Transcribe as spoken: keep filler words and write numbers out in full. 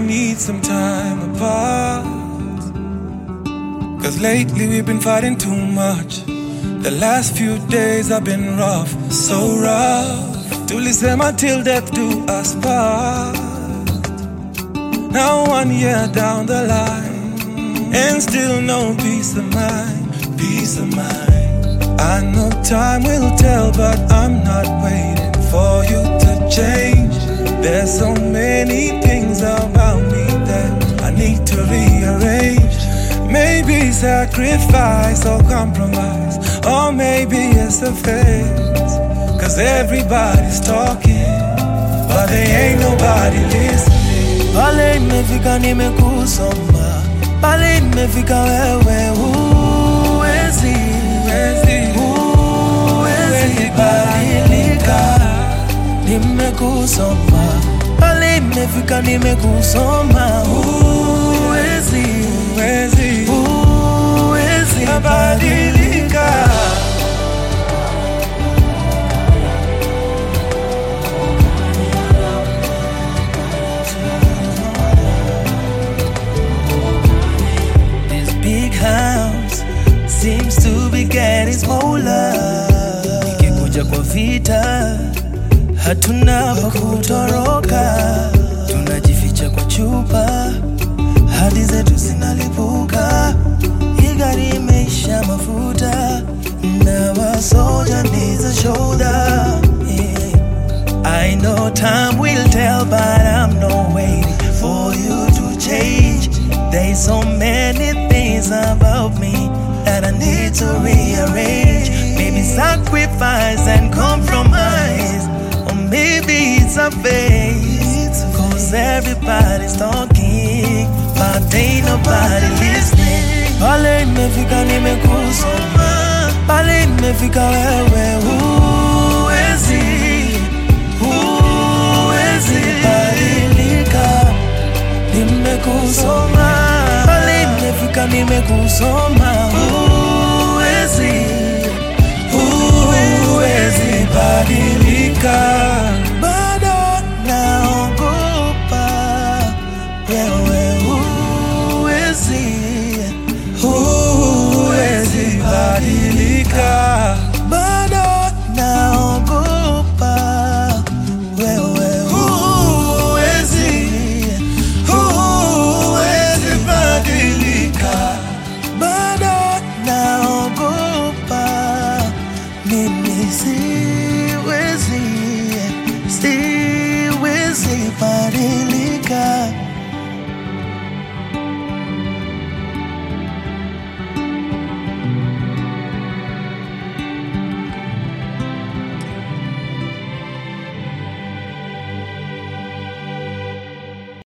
need some time apart. Cause lately we've been fighting too much. The last few days have been rough, so rough. Tulisema till death do us part. Now one year down the line, and still no peace of mind, peace of mind. I know time will tell, but I'm not waiting for you to change. There's so many things about me that I need to rearrange. Maybe sacrifice or compromise, or maybe it's a phase. Cause everybody's talking, but there ain't nobody listening. Pale nimefika nimekusoma, pale nimefika wewe huwezi, huwezi badilika. Nimekusoma, pale nimefika nimekusoma, huwezi, huwezi, huwezi badilika. Seems to be getting smaller. Ikikuja kwa vita, hatuna pa kutoroka. Tunajificha kwa chupa, hadi zetu zinalipuka. Hii gari imeisha mafuta, now our soldier needs a shoulder. Yeah. I know time will tell, but I'm not waiting for you to change. There's so many things about me that I need to rearrange. Maybe sacrifice and compromise, or maybe it's a phase. Cause everybody's talking, but ain't nobody listening. Pale nimefika nimekusoma, pale nimefika wewe huwezi, huwezi badilika. Nimekusoma, pale nimefika nimekusoma, huwezi, huwezi badilika. Bado naogopa wewe huwezi, huwezi badilika. Bado naogopa wewe huwezi, huwezi badilika. Bado naogopa, mimi siwezi, siwezi badilika.